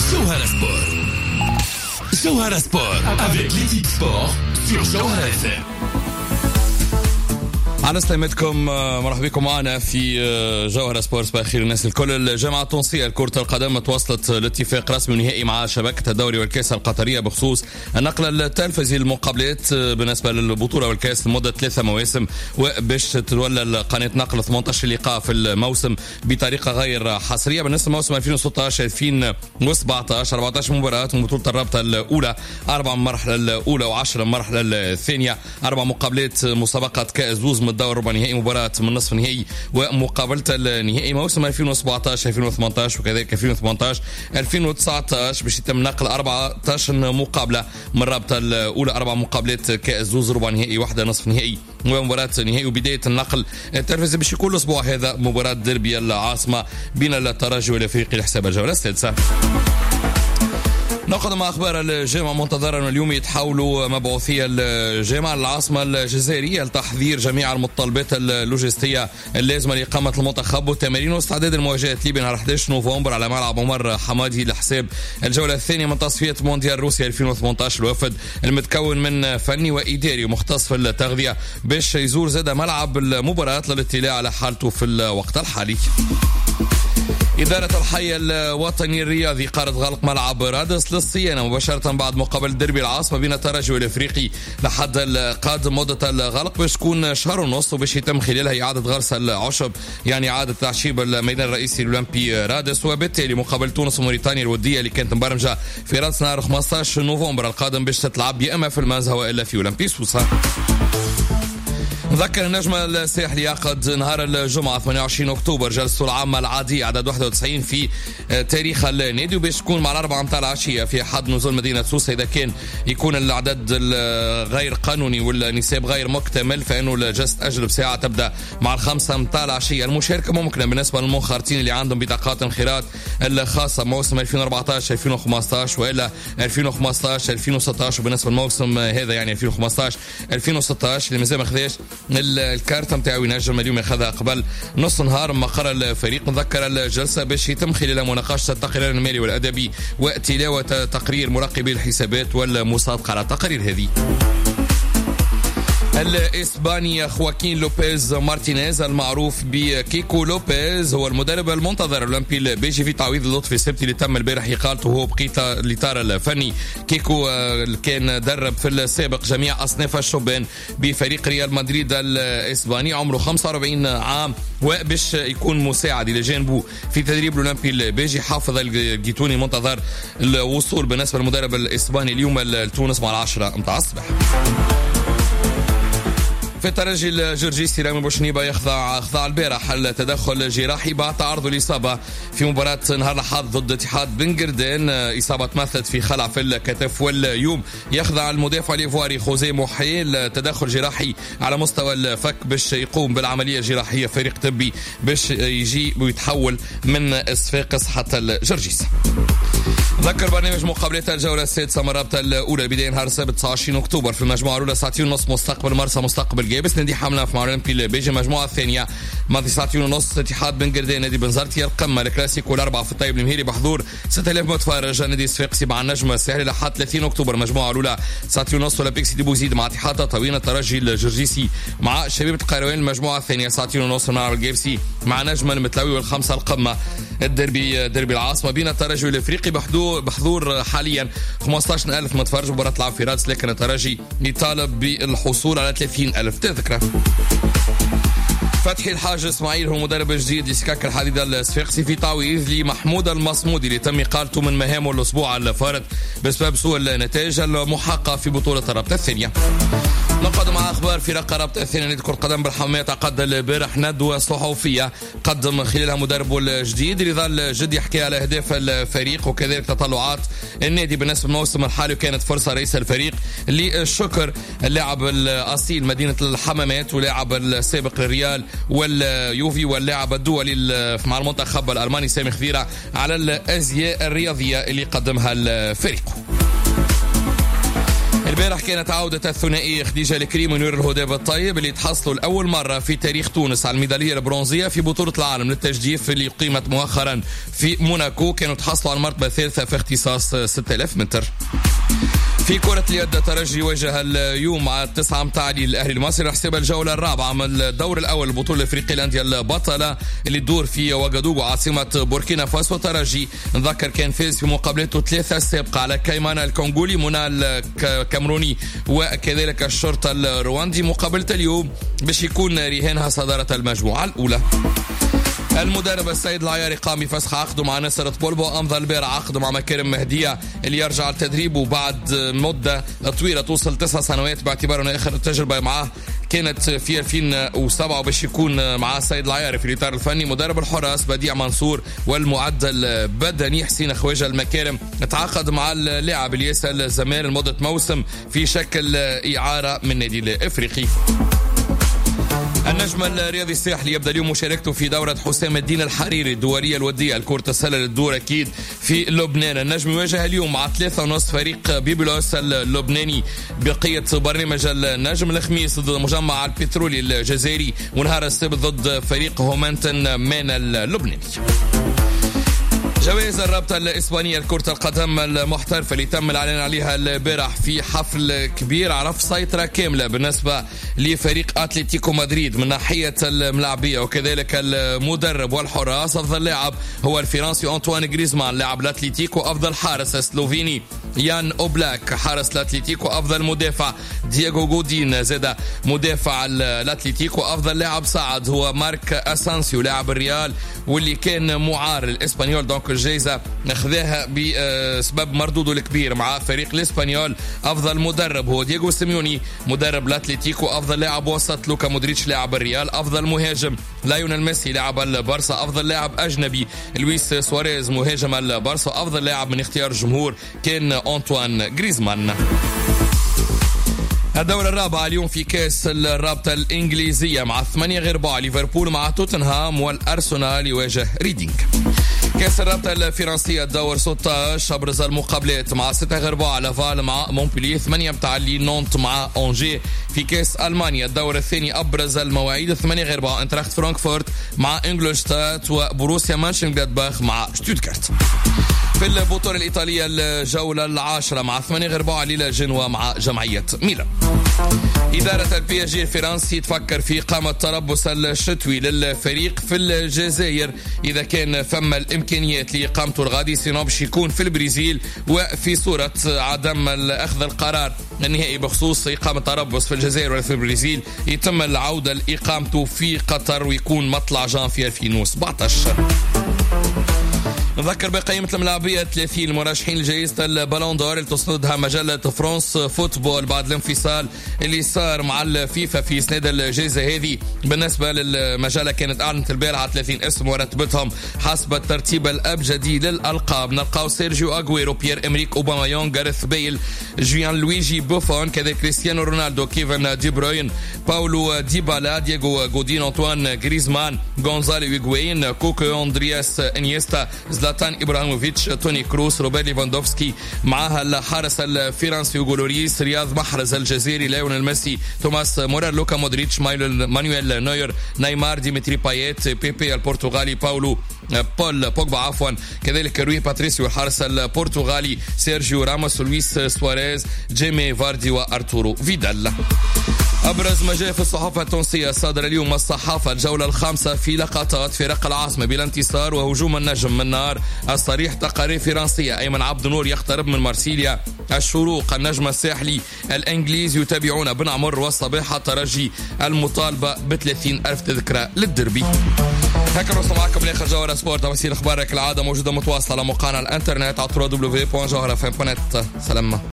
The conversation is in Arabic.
Jawhara Sport. Jawhara Sport avec l'équipe sport sur Jawhara FM. أنا سلامتكم، مرحبا بكم معنا في جوهرة سبورتس. بأخير الناس الكل، الجامعة التونسية لكرة القدم توصلت لاتفاق رسمي ونهائي مع شبكة الدوري والكاس القطرية بخصوص النقل التلفزي للمقابلات بالنسبة للبطولة والكاس لمدة 3 مواسم، وباش تتولى القناة نقل 18 لقاء في الموسم بطريقة غير حصرية. بالنسبة لموسم 2016-2017 14 مباراة من بطولة الرابطة الأولى، 4 من المرحلة الأولى و10 من المرحلة الثانية، 4 مقابلات مسابقة كأس زوز من الدور ربع نهائي، مباراة من نصف نهائي ومقابلة النهائي. موسم 2017-2018 وكذلك 2018-2019 باش يتم نقل 14 مقابلة من الرابطة الأولى، 4 مقابلات كأس زوز ربع نهائي، 1 نصف نهائي ومباراة نهائي. وبداية النقل التلفزيوني باش يكون الأسبوع هذا مباراة ديربي العاصمة بين الترجي والافريقي لحساب الجولة السادسة. نقدم أخبار الجامعة منتظرا اليوم يتحولوا مبعوثي الجامعة العاصمة الجزائرية لتحضير جميع المتطلبات اللوجستية اللازمة لإقامة المنتخب والتمارين واستعداد المواجهة ليبيا نهار 11 نوفمبر على ملعب عمر حمادي لحساب الجولة الثانية من تصفية مونديال روسيا 2018. الوفد المتكون من فني وإداري ومختص في التغذية باش يزور زاد ملعب المباراة للاطلاع على حالته في الوقت الحالي. إدارة الحي الوطني الرياضي قررت غلق ملعب رادس للصيانة مباشرة بعد مقابلة ديربي العاصمة بين الترجي والافريقي لحد القادم. مدة الغلق باش تكون شهر ونص وباش يتم خلالها إعادة غرس العشب، يعني إعادة تعشيب الميدان الرئيسي الأولمبي رادس، وبالتالي مقابلة تونس وموريتانيا الودية اللي كانت مبرمجة في رادس نهار 15 نوفمبر القادم باش تتلعب يا إما في المازها وإلا في أولمبي سوسة. نذكر النجم الساحلي يعقد نهار الجمعة 28 أكتوبر جلسته العامة العادية عدد 91 في تاريخ النادي، وباش تكون مع 4 متاع العشية في حد نزول مدينة سوسة. إذا كان يكون العدد الغير قانوني والنساب غير مكتمل فإنه الجلسة تأجل بساعة تبدأ مع 5 متاع العشية. المشاركة ممكنة بالنسبة للمنخرطين اللي عندهم بطاقات انخراط الخاصة موسم 2014-2015 وإلا 2015-2016، وبالنسبة للموسم هذا يعني 2015-2016 اللي مازال ما خذاش الكارت متاعو ينجم اليوم ياخذها قبل نص نهار مقر الفريق. نذكر الجلسة باش يتم خلالها مناقشة التقرير المالي والأدبي وتلاوة تقرير مراقبي الحسابات والمصادقة على التقارير هذه. الإسباني خواكين لوبيز مارتينيز المعروف بكيكو لوبيز هو المدرب المنتظر الأولمبي البيجي في تعويض اللطفي السبتي اللي تم البارح إقالته هو بقيت الإطار الفني. كيكو كان درب في السابق جميع أصناف الشبان بفريق ريال مدريد الإسباني، عمره 45 عام وباش يكون مساعد إلى جانبه في تدريب الأولمبي البيجي. حافظ الجيتوني منتظر الوصول بالنسبة للمدرب الإسباني اليوم لتونس مع 10 متاع الصباح. في الترجي الجرجيسي رامي بوشنيبة يخضع البارح التدخل جراحي بعد تعرض الإصابة في مباراة نهار الأحد ضد اتحاد بن قردان، إصابة تمثلت في خلع في الكتف. واليوم يخضع المدافع الإيفواري خوزي موحيل تدخل جراحي على مستوى الفك باش يقوم بالعملية الجراحية فريق طبي باش يجي ويتحول من صفاقس حتى الجرجيس. ذكر برنامج مقابلات الجولة السادسة من الرابطة الأولى بداية نهار السبت 29 أكتوبر في المجموعة الأولى 2:30 مستقبل مرسى مستقبل جابس نادي حملة في الأولمبي البيجي. المجموعة الثانية ماضي 2:30 اتحاد بن قردان نادي بنزرتي. القمة الكلاسيكو الأربعة في الطيب المهيري بحضور 6000 متفرج نادي صفاقسي مع النجم الساحلي لحد 30 أكتوبر. المجموعة الأولى 9:30 أولمبيك سيدي بوزيد مع اتحاد طوينة الترجي الجرجيسي مع شبيبة القيروان. المجموعة الثانية 9:30 مع الجابسي مع نجم المتلوي والخمسة القمة. الدربي العاصمة بين الترجي والافريقي بحضور حاليا 15000 متفرج. مباراة تلعب في رادس لكن الترجي يطالب بالحصول على 30,000 تذكرة. فتحي الحاج اسماعيل هو مدرب جديد لسكاك الحديد الصفاقسي في تعويض لمحمود المصمودي اللي تم إقالته من مهامه الأسبوع الفارط بسبب سوء النتائج المحققة في بطولة الرابطة الثانية. نقدم مع أخبار فرق الرابطة الثانية نادي كرة القدم بالحمامات. عقد البارح ندوة صحفية قدم خلالها مدربه الجديد رضا الجدي يحكي على أهداف الفريق وكذلك تطلعات النادي بالنسبة للموسم الحالي. وكانت فرصة رئيس الفريق للشكر اللاعب الأصيل مدينة الحمامات ولاعب السابق للريال واليوفي واللاعب الدولي مع المنتخب الألماني سامي خضيرة على الأزياء الرياضية اللي قدمها الفريق. البارح كانت عودة الثنائية خديجة الكريم ونور الهداب الطيب اللي تحصلوا لأول مرة في تاريخ تونس على الميدالية البرونزية في بطولة العالم للتجديف اللي قيمت مؤخرا في موناكو. كانوا تحصلوا على المرتبة الثالثة في اختصاص 6000 متر. في كرة اليد الترجي واجه اليوم مع 9 متاع الأهلي المصري حساب الجولة الرابعة من الدور الأول البطولة الأفريقية الأندية البطلة اللي تدور في وagadugu عاصمة بوركينا فاسو. ترجي نذكر كان فاز في مقابلته 3 السابقة على كيمان الكونغولي، منى الكامروني وكذلك الشرطة الرواندي. مقابلة اليوم باش يكون رهانها صدارة المجموعة الأولى. المدرب السيد العياري قام بفسخ عقده مع نصر بولبو. أمضى البارح عقده مع مكارم مهدية اللي يرجع لتدريبه بعد مدة طويلة توصل 9 سنوات، باعتبار أن آخر تجربة معه كانت في 2007 باش يكون مع السيد العياري في الإطار الفني. مدرب الحراس بديع منصور والمعدل البدني حسين خواجة المكارم تعاقد مع اللاعب الياس الزمان لمدة موسم في شكل إعارة من النادي الإفريقي. النجم الرياضي الساحلي يبدأ اليوم مشاركته في دورة حسام الدين الحريري الدولية الودية الكرة السلة للدور أكيد في لبنان. النجم يواجه اليوم مع 3:30 فريق بيبلوس اللبناني بقية برنامج النجم. الخميس ضد مجمع البترولي الجزائري، ونهار السبت ضد فريق هومانتن مان اللبناني. جوائز الرابطة الإسبانية لكرة القدم المحترفة اللي تم الإعلان عليها البارح في حفل كبير عرف سيطرة كاملة بالنسبة لفريق أتلتيكو مدريد من ناحية الملاعبية وكذلك المدرب والحراس. أفضل لاعب هو الفرنسي أنطوان غريزمان لاعب الأتلتيكو. أفضل حارس السلوفيني يان أوبلاك حارس الأتلتيكو. أفضل مدافع دييغو غودين زاد مدافع الأتلتيكو. أفضل لاعب صعد هو مارك أسانسيو لاعب الريال واللي كان معار الإسبانيول، دونك الجائزة أخذها بسبب مردوده الكبير مع فريق الإسبانيول. أفضل مدرب هو دييغو سيميوني مدرب الأتلتيكو. أفضل لاعب وسط لوكا مودريتش لاعب الريال. أفضل مهاجم لايونيل ميسي لاعب البارسا. أفضل لاعب أجنبي لويس سواريز مهاجم البارسا. أفضل لاعب من اختيار الجمهور كان أنطوان غريزمان. الدورة الرابعة اليوم في كأس الرابطة الإنجليزية مع 8-4 ليفربول مع توتنهام والأرسنال يواجه ريدينغ. كأس الرابطة الفرنسية الدور 16 أبرز المقابلات مع 6-4 لافال مع مونبلييه، 8 متاع نونت مع أونجي. في كأس ألمانيا الدور الثاني أبرز المواعيد 8-4 انتراخت فرانكفورت مع إنجلشتات وبروسيا مانشنغلادباخ مع شتوتغارت. في البطولة الإيطالية الجولة العاشرة مع 8-4 ليلا جنوا مع جمعية ميلان. إدارة البي اس جي الفرنسي تفكر في إقامة تربص الشتوي للفريق في الجزائر إذا كان ثم الإمكانيات لإقامته الغادي، سينو باش يكون في البرازيل. وفي صورة عدم أخذ القرار النهائي بخصوص إقامة تربص في الجزائر ولا في البرازيل يتم العودة لإقامته في قطر ويكون مطلع جانفي 2017. نذكر بقائمة الملاعبية 30 المرشحين لجائزة البالون دور اللي تسندها مجلة فرانس فوتبول بعد الانفصال اللي صار مع الفيفا في إسناد الجائزة هذه. بالنسبة للمجلة كانت أعلنت البارحة 30 اسم ورتبتهم حسب الترتيب الأبجدي للألقاب. نلقاو سيرجيو أغويرو، بيير إمريك أوبامايونغ، غاريث بيل، جويان لويجي بوفون، كذلك كريستيانو رونالدو، كيفن دي بروين، باولو ديبالا، دييغو غودين، أنطوان غريزمان، غونزالو هيغوين، كوكو، أندرياس إنيستا، زلاتان إبراهيموفيتش، توني كروس، روبير ليفاندوفسكي. معها الحارس الفرنسي هوغو لوريس، رياض محرز الجزائري، ليونيل ميسي، توماس مورر، لوكا مودريتش، مانويل نوير، نيمار، ديمتري بايت، بيبي البرتغالي، بول بوجبا عفوا، كذلك روي باتريسيو الحارس البرتغالي، سيرجيو راموس، لويس سواريز، جيمي فاردي وارتورو فيدال. أبرز ما جاء في الصحافة التونسية صادر اليوم الصحافة الجولة الخامسة في لقطات فرق العاصمة بلا انتصار وهجوم النجم من نار الصريح. تقارير فرنسية أيمن عبد النور يقترب من مارسيليا. الشروق النجم الساحلي الإنجليز يتابعون بن عمر والصباح الترجي المطالبة ب30,000 تذكرة للدربي. هكذا وصلنا معكم لآخر جوهرة سبورت. تفاصيل أخبارك العادة موجودة متواصلة على موقعنا الانترنت على www.jawharafm.net. سلام.